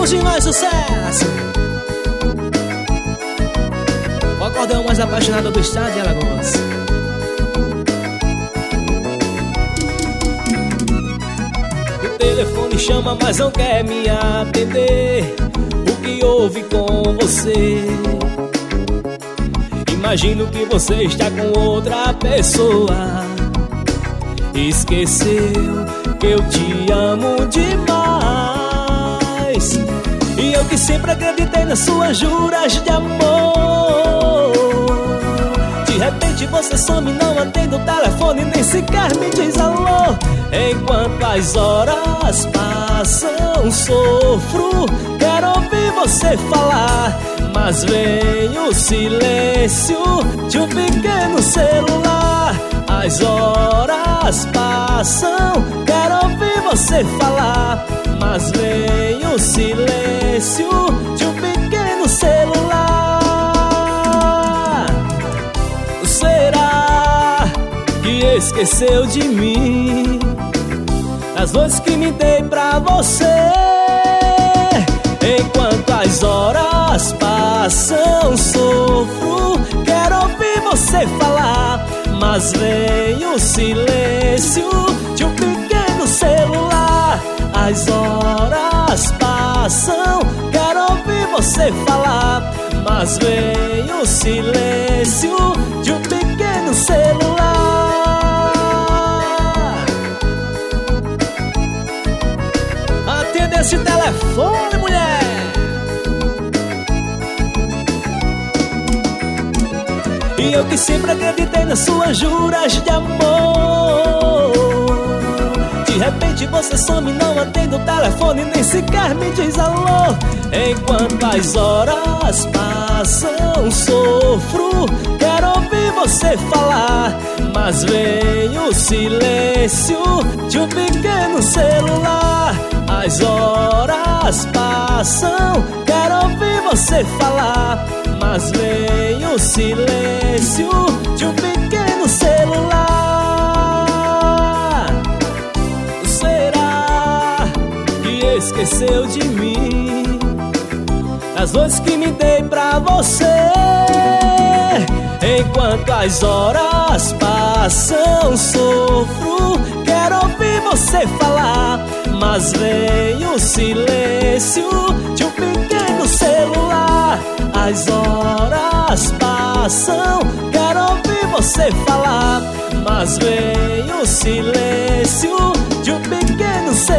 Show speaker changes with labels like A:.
A: Vamos de mais sucesso. O acordeão mais apaixonado do estado de Alagoas. O telefone chama, mas não quer me atender. O que houve com você? Imagino que você está com outra pessoa. Esqueceu que eu te amo demais. E eu que sempre acreditei nas suas juras de amor. De repente você some, não atende o telefone, nem sequer me diz alô. Enquanto as horas passam, sofro. Quero ouvir você falar, mas vem o silêncio de um pequeno celular. As horas passam, quero ouvir você falar, mas vem o silêncio de um pequeno celular. Será que esqueceu de mim? As noites que me dei pra você. Enquanto as horas passam, sofro. Quero ouvir você falar, mas vem o silêncio de um pequeno celular. As horas passam, quero ouvir você falar, mas vem o silêncio de um pequeno celular. Atenda esse telefone, mulher. E eu que sempre acreditei nas suas juras de amor. De repente você some, não atende o telefone, nem sequer me diz alô. Enquanto as horas passam, sofro. Quero ouvir você falar, mas vem o silêncio de um pequeno celular. As horas passam, quero ouvir você falar, mas vem o silêncio de um pequeno celular. Será que esqueceu de mim? As noites que me dei pra você. Enquanto as horas passam, sofro. Quero ouvir você falar, mas vem o silêncio de um pequeno celular. As horas passam, quero ouvir você falar, mas vem o silêncio de um pequeno celular.